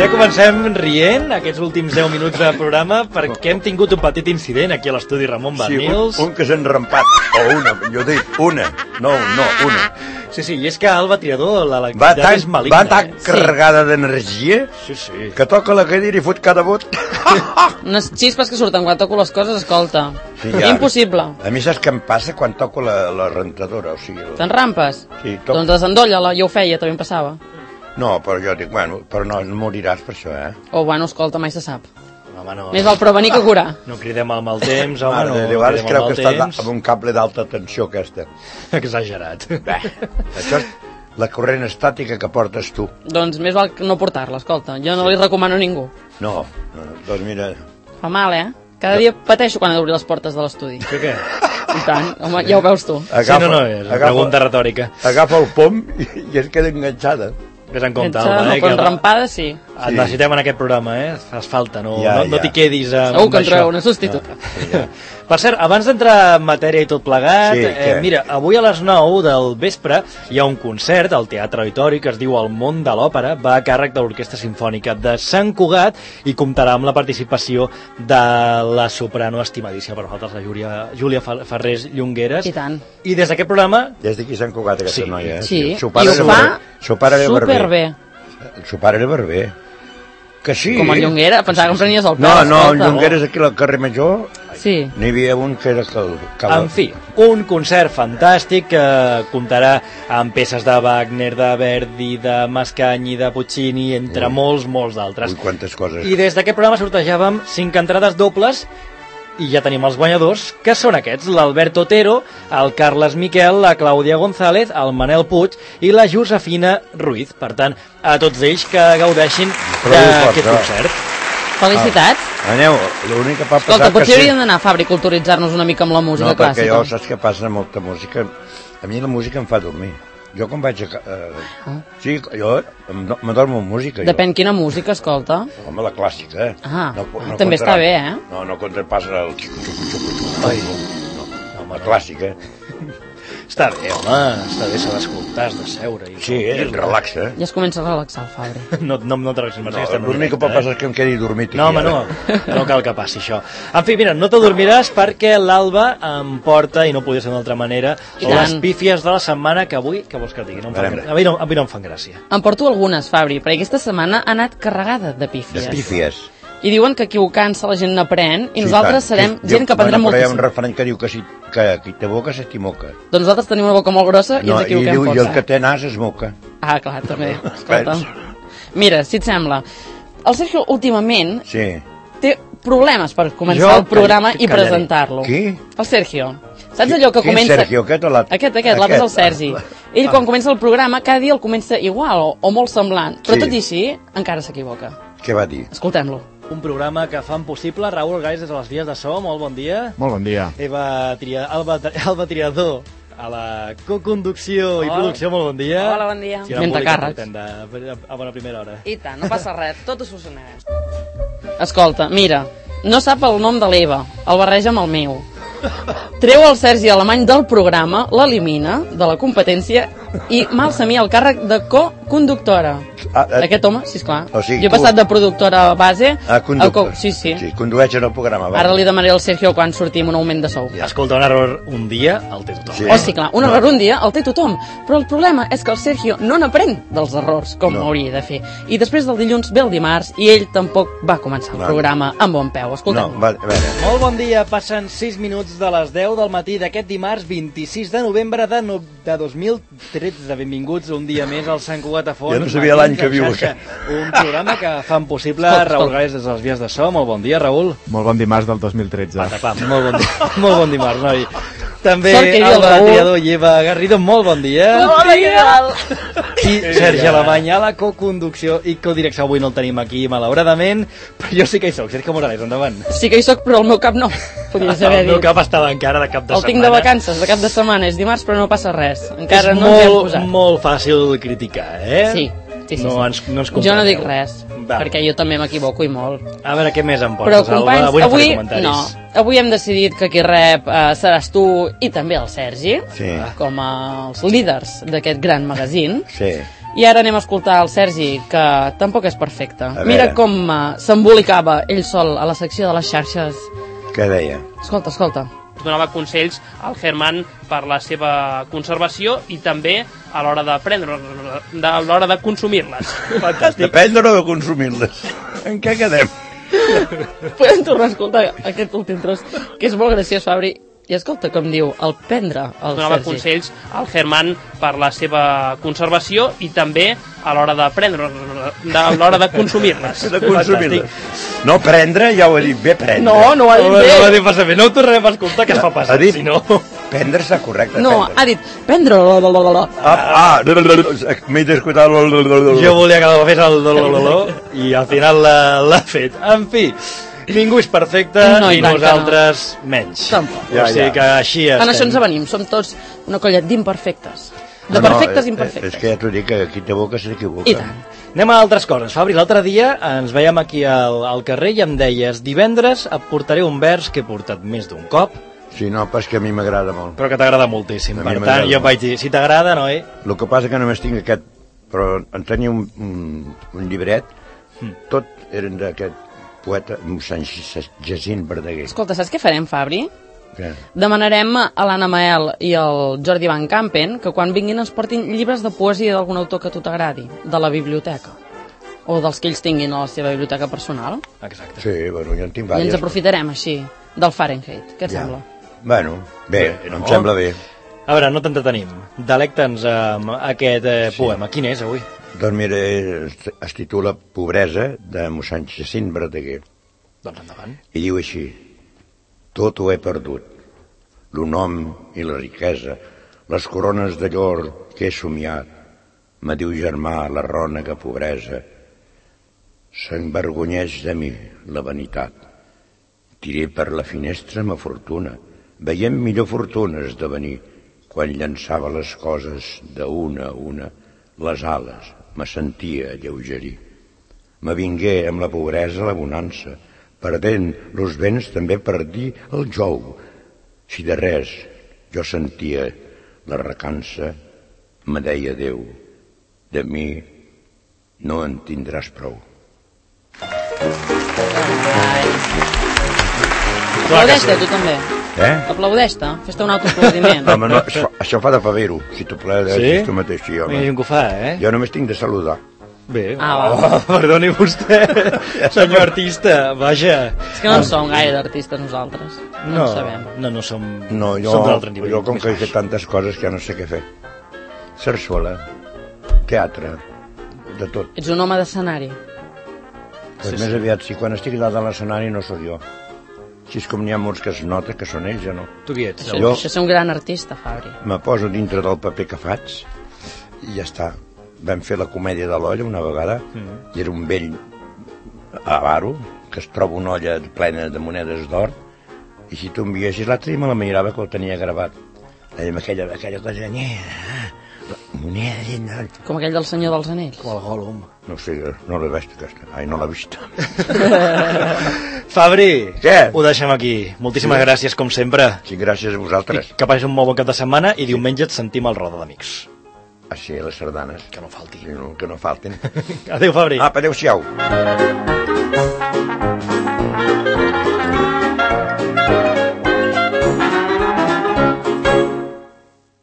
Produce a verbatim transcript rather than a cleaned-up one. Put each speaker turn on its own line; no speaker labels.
Ja comencem rient aquests últims deu minuts de programa perquè hem tingut un petit incident aquí a l'estudi Ramon Barnils.
Sí, un, un que s'ha enrampat, o una, jo dic una, no, no, una.
Sí, sí, i és que Alba Tirador, l'electricitat és maligna.
Va tan
eh?
carregada sí. d'energia
sí, sí.
que toca la cadira i fot cada vot.
Unes xispes que surten quan toco les coses, escolta. Sí, ja. Impossible.
A mi saps què em passa quan toco la, la rentadora? O sigui, la...
T'enrampes?
Sí, toc...
Doncs desendolla-la, jo ho feia, també em passava.
No, però jo dic, bueno, però no, no moriràs per això, eh?
O, oh, bueno, escolta, mai se sap.
Home, no,
més val prevenir que curar.
No cridem al mal temps, home, no,
no
no
ara creu que
està
amb un cable d'alta tensió, aquesta.
Exagerat.
Bé, això és la corrent estàtica que portes tu.
Doncs més val no portar-la, escolta. Jo no li recomano a ningú.
No, no, doncs mira...
Fa mal, eh? Cada dia pateixo quan he d'obrir les portes de l'estudi.
Per què?
I tant, home, ja ho veus tu.
Agafa, sí, no, no, és una agafa, pregunta retòrica.
Agafa el pom i, i es queda enganxada.
Ves en compte,
Alba,
eh?
No, però enrampada sí.
Et sí. necessitem en aquest programa, eh? Fas falta, no,
ja,
no, no
ja.
t'hi quedis amb
Segur que en
això.
treu una substituta.
Ja, sí, ja.
Per cert, abans d'entrar en matèria i tot plegat,
sí,
eh, mira, avui a les nou del vespre hi ha un concert al Teatre Auditori que es diu El món de l'òpera, va a càrrec de l'Orquestra Simfònica de Sant Cugat i comptarà amb la participació de la soprano estimadíssima per nosaltres, la Júlia, Júlia Farrés Llongueres.
I tant.
I des d'aquest programa...
Des d'aquí Sant Cugat, aquesta
sí,
noia, eh?
Sí,
sí.
i ho fa superbé.
El seu pare era barber. Que sí.
Com el Llonguera, pensava que em prenies el pèl.
No, no, el Llonguera és aquí al carrer Major.
Sí.
N'hi havia un que era... Cal, cal...
En fi, un concert fantàstic que comptarà amb peces de Wagner, de Verdi, de Mascagni, de Puccini, entre ui. molts, molts d'altres.
Ui, quantes coses.
I des d'aquest programa sortejàvem cinc entrades dobles i ja tenim els guanyadors, que són aquests, l'Albert Otero, el Carles Miquel, la Clàudia González, el Manel Puig i la Josefina Ruiz. Per tant, a tots ells que gaudeixin d'aquest concert.
Felicitats.
Ah, aneu, l'únic que pot passar...
Escolta, potser
sí.
hauríem d'anar a fàbrica a culturitzar-nos una mica amb la música
no,
clàssica.
No, perquè jo saps què passa amb molta música? A mi la música em fa dormir. Jo quan vaig a... Eh, ah. Sí, jo m'adormo amb música.
Depèn
jo.
quina música, escolta.
Home, la clàssica, eh?
Ah,
no, no
també
contra...
està bé, eh?
No, no contra pas el... Ai, no, no, no, la clàssica.
Està bé, home, està bé, s'ha d'escoltar, has de seure. I
sí, eh, relaxa.
Ja es comença a relaxar el Fabri.
No, no, no te relaxis, Mercè.
No, l'únic que pot passar és que em quedi dormit.
No, home, no, no cal que passi això. En fi, mira, no t'adormiràs perquè l'Alba em porta, i no podia ser d'una altra manera, les pífies de la setmana que avui, que vols que et digui? No em fan, a, mi no, a mi no em fan gràcia.
Em porto algunes, Fabri, perquè aquesta setmana ha anat carregada de pífies.
De pífies.
I diuen que equivocant-se la gent n'aprèn i sí, nosaltres tant. serem sí, gent que aprendrà
bueno,
moltíssim.
Però hi ha un referent que diu que si que qui té boca s'estimoca.
Doncs nosaltres tenim una boca molt grossa i no, ens equivoquem
força.
I
el que té nas es moca.
Ah, clar, també. Escolta. Mira, si et sembla, el Sergio últimament
sí.
té problemes per començar
jo,
el programa
que,
i presentar-lo.
Qui?
El Sergio. Saps allò que
Quin
comença...
Sergio? Aquest o l'altre?
Aquest, aquest, l'altre és el Sergi. Ell quan comença el programa cada dia el comença igual o, o molt semblant, però sí. tot i així encara s'equivoca.
Què va dir?
Escoltem-lo.
Un programa que fan possible Raül Gais des de les vies de so, molt bon dia.
Molt bon dia.
Eva Tria... Alba, Alba Triador a la coconducció i producció, molt bon dia.
Hola, bon dia.
Si
Vent de càrrecs.
De, a bona primera hora.
I tant, no passa res, tot ho solucionarem. Escolta, mira, no sap el nom de l'Eva, el barreja amb el meu. Treu el Sergi Alemany del programa, l'elimina de la competència i m'alça a mi el càrrec de co-conductora. Ah, eh, Aquest home, sisplau. O sigui, jo he passat de productora a base
a conductor.
Co sí, sí.
Sí, condueix en el programa. Va.
Ara li demanaré al Sergio quan sortim un augment de sou.
Ja. Escolta, un error un dia el té tothom.
Sí. Oh, sí, clar, un error no. un dia el té tothom. Però el problema és que el Sergio no n'aprèn dels errors, com no. hauria de fer. I després del dilluns ve el dimarts i ell tampoc va començar el no. programa amb bon peu. Escolta'm.
No, va, a veure.
Molt bon dia, passen sis minuts de les deu del matí d'aquest dimarts vint-i-sis de novembre de, no, de dos mil tretze. Benvinguts un dia més al Sant Cugat a Fons.
Ja no sabia l'any que viu.
Un programa que fan possible Raül Gais des de les vies de so. Molt bon dia, Raül.
Molt bon dimarts del dos mil tretze.
Pata, pam, molt, bon dia, molt bon dimarts, noi. També Alba Triador i Eva Garrido, molt bon dia.
Bon dia.
I Sergi Alemany a la coconducció i codirecció. Avui no el tenim aquí, malauradament, però jo sí que hi soc. Sergio Morales, endavant.
Sí que hi soc, però el meu cap no. Podries haver
dit. El meu cap estava encara de cap de
el
setmana.
El tinc de vacances, de cap de setmana. És dimarts, però no passa res. Encara
és
no ens hi hem
posat. És molt fàcil criticar, eh?
Sí. Sí, sí,
no,
sí.
Ens, no ens
jo no dic res,
Va.
perquè jo també m'equivoco i molt.
A veure, què més em portes,
Però, companys,
Alba? Avui no
avui,
faré comentaris.
no, avui hem decidit que qui rep eh, seràs tu i també el Sergi,
sí.
com els líders d'aquest gran magazín.
Sí.
I ara anem a escoltar el Sergi, que tampoc és perfecte.
A
Mira
veure.
com uh, s'embolicava ell sol a la secció de les xarxes.
Què deia?
Escolta, escolta.
Donava consells al Herman per la seva conservació i també a l'hora de prendre, de, a l'hora de consumir-les.
De prendre o de consumir-les? En què quedem?
Podem tornar a escoltar aquest últim tros, que és molt graciós, Fabri. I escolta com diu, el prendre, el
Donava
Sergi.
consells al Herman per la seva conservació i també a l'hora de prendre, de, a l'hora de consumir-les.
De consumir-les. No prendre, ja ho he dit bé, prendre.
No, no ho ha dit
No,
bé.
no, no, no, no ho tornarem a escoltar, que es fa passar,
Ha dit,
si no...
prendre està correcte.
No,
prendre.
ha dit, prendre...
Ah, ah, m'he d'escoltar...
Jo volia que la fes el dolololó i al final l'ha- l'ha fet. En fi, ningú és perfecte
No, i
i
tant que
nosaltres menys.
Tampoc.
Ja, o sigui que així estem.
En això ens avenim, som tots una colla d'imperfectes. De
No, no,
perfectes
eh,
imperfectes.
És que ja t'ho dic, que qui t'evoca s'equivoca.
I tant.
Anem a altres coses. Fabri, l'altre dia ens veiem aquí al, al carrer i em deies divendres et portaré un vers que he portat més d'un cop,
Sí, no, pas que a mi m'agrada molt.
però que t'agrada moltíssim.
A mi
Per
m'agrada
tant, jo em
molt.
vaig dir, si t'agrada, no, eh?
El que passa que només tinc aquest... Però en tenia un, un, un llibret, tot eren d'aquest poeta, mossèn Jacint Verdaguer.
Escolta, saps què farem, Fabri?
Què?
Demanarem a l'Anna Mael i al Jordi Van Campen que quan vinguin ens portin llibres de poesia d'algun autor que a tu t'agradi, de la biblioteca. O dels que ells tinguin a la seva biblioteca personal.
Exacte.
Sí, bueno, jo en tinc
I ens
diverses.
aprofitarem així, del Fahrenheit. Què et
Ja.
sembla?
Bueno, bé,
Bé,
no. Em
no?
sembla bé.
A veure, no t'entretenim. Delecta'ns amb aquest eh, poema. Quin és, avui?
Doncs mira, es, es titula Pobresa, de mossèn Jacint Verdaguer.
Doncs endavant.
I diu així: tot ho he perdut, lo nom i la riquesa, les corones de llor que he somiat. Me diu germà la rònega pobresa, s'envergonyeix de mi la vanitat. Tiré per la finestra ma fortuna, veiem millor fortuna esdevenir, quan llançava les coses d'una a una, les ales me sentia lleugerir. Me vingué amb la pobresa la bonança, perdent los béns també perdí el jou. Si de res jo sentia la recança, me deia Déu, de mi no en tindràs prou.
Aplaudeix-te, tu també.
Eh?
Aplaudeix-te, fes-te un autoaplaudiment.
Home, no, això, això fa de pavero, si t'ho plaer,
Sí?
tu mateix, sí,
Hi ha
home.
gent que ho fa, eh?
Jo només tinc de saludar.
Bé.
Ah,
oh, perdoni vostè, senyor artista, vaja.
És que no en som gaire d'artistes nosaltres. No,
No,
en sabem.
no, no som...
No, jo,
som d'un altre nivell.
jo com
més
que he
baix.
fet tantes coses que ja no sé què fer. Sarsuela, teatre, de tot.
Ets un home d'escenari.
Pues
Sí,
més
sí.
aviat, si quan estic dalt de l'escenari no sóc jo. Si és com n'hi ha molts que es nota que són ells, ja no.
Tu qui ets?
Això,
Jo-
això és un gran artista, Fabri.
Me poso dintre del paper que faig i ja està. Vam fer la comèdia de l'olla una vegada
Mm.
i era un vell avaro que es troba una olla plena de monedes d'or i si tu enviessis l'altre i me la mirava que ho tenia gravat. Amb aquella, aquella cosa... Monedes d'or.
Com aquell del Senyor dels Anells.
Com el Gollum.
No sé, no l'he vist aquesta. Ai, no l'he vist.
Fabri,
Què?
ho deixem aquí. Moltíssimes
Sí.
gràcies, com sempre.
Sí, gràcies a vosaltres.
I que passis un molt bon cap de setmana i diumenge et sentim al Roda d'Amics.
Així, a les sardanes.
Que no falti.
Que no, que no faltin.
Adéu, Fabri.
Apa, adéu-siau.